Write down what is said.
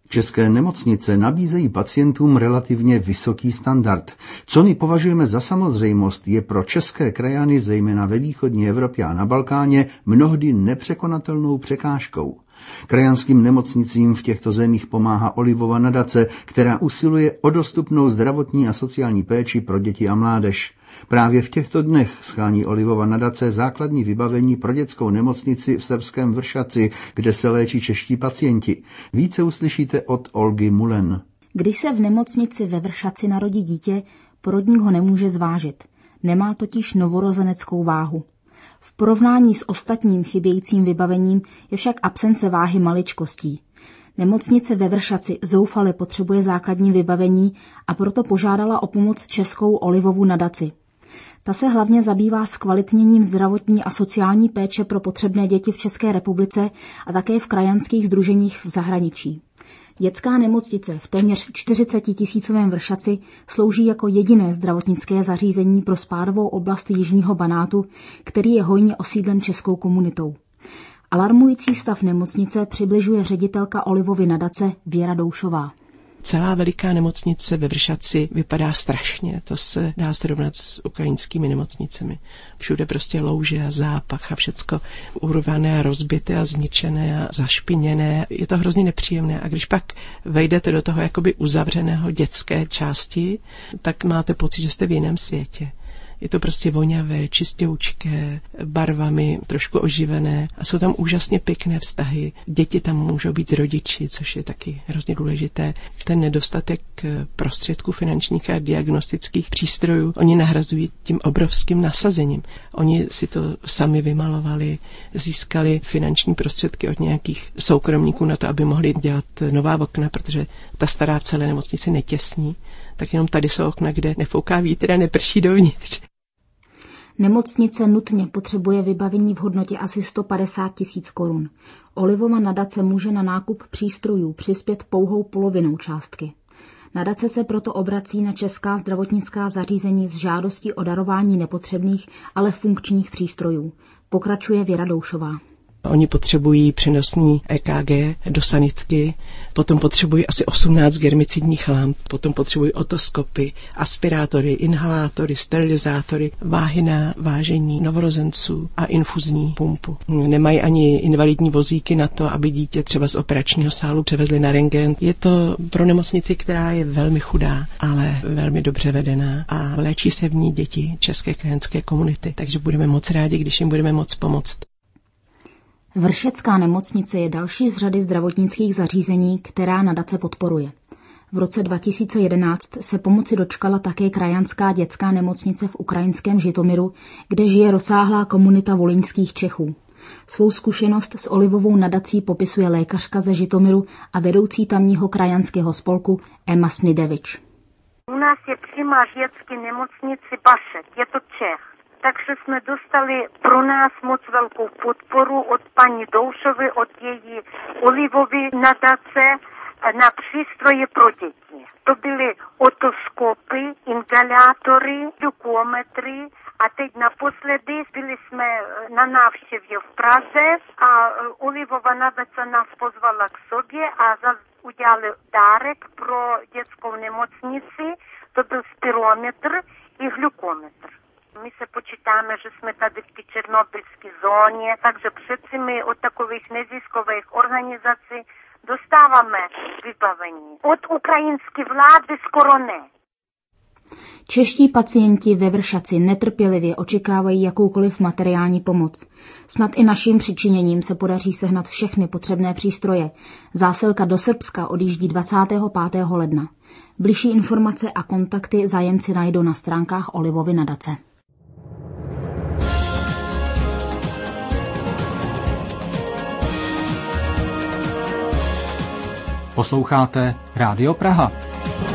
České nemocnice nabízejí pacientům relativně vysoký standard. Co my považujeme za samozřejmost, je pro české krajany, zejména ve východní Evropě a na Balkáně, mnohdy nepřekonatelnou překážkou. Krajanským nemocnicím v těchto zemích pomáhá Olivova nadace, která usiluje o dostupnou zdravotní a sociální péči pro děti a mládež. Právě v těchto dnech schání Olivova nadace základní vybavení pro dětskou nemocnici v srbském Vršaci, kde se léčí čeští pacienti. Více uslyšíte od Olgy Mulen. Když se v nemocnici ve Vršaci narodí dítě, porodník ho nemůže zvážit. Nemá totiž novorozeneckou váhu. V porovnání s ostatním chybějícím vybavením je však absence váhy maličkostí. Nemocnice ve Vršaci zoufale potřebuje základní vybavení a proto požádala o pomoc českou Olivovu nadaci. Ta se hlavně zabývá zkvalitněním zdravotní a sociální péče pro potřebné děti v České republice a také v krajanských sdruženích v zahraničí. Dětská nemocnice v téměř 40 000 Vršaci slouží jako jediné zdravotnické zařízení pro spádovou oblast Jižního Banátu, který je hojně osídlen českou komunitou. Alarmující stav nemocnice přibližuje ředitelka Olivovy nadace Věra Doušová. Celá veliká nemocnice ve Vršaci vypadá strašně, to se dá srovnat s ukrajinskými nemocnicemi. Všude prostě louže a zápach a všecko urvané a rozbité a zničené a zašpiněné. Je to hrozně nepříjemné a když pak vejdete do toho jakoby uzavřeného dětské části, tak máte pocit, že jste v jiném světě. Je to prostě voňavé, čistoučké, barvami trošku oživené a jsou tam úžasně pěkné vztahy. Děti tam můžou být s rodiči, což je taky hrozně důležité. Ten nedostatek prostředků finančních a diagnostických přístrojů oni nahrazují tím obrovským nasazením. Oni si to sami vymalovali, získali finanční prostředky od nějakých soukromníků na to, aby mohli dělat nová okna, protože ta stará v celé nemocnici netěsní. Tak jenom tady jsou okna, kde nefouká vítr a neprší dovnitř. Nemocnice nutně potřebuje vybavení v hodnotě asi 150 000 korun. Olivova nadace může na nákup přístrojů přispět pouhou polovinou částky. Nadace se proto obrací na česká zdravotnická zařízení s žádostí o darování nepotřebných, ale funkčních přístrojů. Pokračuje Věra Doušová. Oni potřebují přenosný EKG do sanitky, potom potřebují asi 18 germicidních lamp, potom potřebují otoskopy, aspirátory, inhalátory, sterilizátory, váhy na vážení novorozenců a infuzní pumpu. Nemají ani invalidní vozíky na to, aby dítě třeba z operačního sálu převezli na rentgen. Je to pro nemocnici, která je velmi chudá, ale velmi dobře vedená a léčí se v ní děti české krajanské komunity, takže budeme moc rádi, když jim budeme moc pomoct. Vršecká nemocnice je další z řady zdravotnických zařízení, která nadace podporuje. V roce 2011 se pomoci dočkala také krajanská dětská nemocnice v ukrajinském Žitomiru, kde žije rozsáhlá komunita volyňských Čechů. Svou zkušenost s Olivovou nadací popisuje lékařka ze Žitomiru a vedoucí tamního krajanského spolku Emma Snidevič. U nás je přímá v dětské nemocnici Bašek, je to Čech. Takže jsme dostali pro nás moc velkou podporu od paní Doušovy, od její Olivovy nadace na přístroje pro děti. To byly otoskopy, inhalátory, glukometry a teď naposledy byli jsme na návštěvě v Praze a Olivova nadace nás pozvala k sobě a udělali dárek pro dětskou nemocnici. To byl spirometr i glukometr. My se počítáme, že jsme tady v té černobylské zóně, takže přeci my od takových neziskových organizací dostáváme vybavení. Od ukrajinské vlády skoro ne. Čeští pacienti ve Vršaci netrpělivě očekávají jakoukoliv materiální pomoc. Snad i naším přičiněním se podaří sehnat všechny potřebné přístroje. Zásilka do Srbska odjíždí 25. ledna. Bližší informace a kontakty zájemci najdou na stránkách Olivovy nadace. Posloucháte Rádio Praha.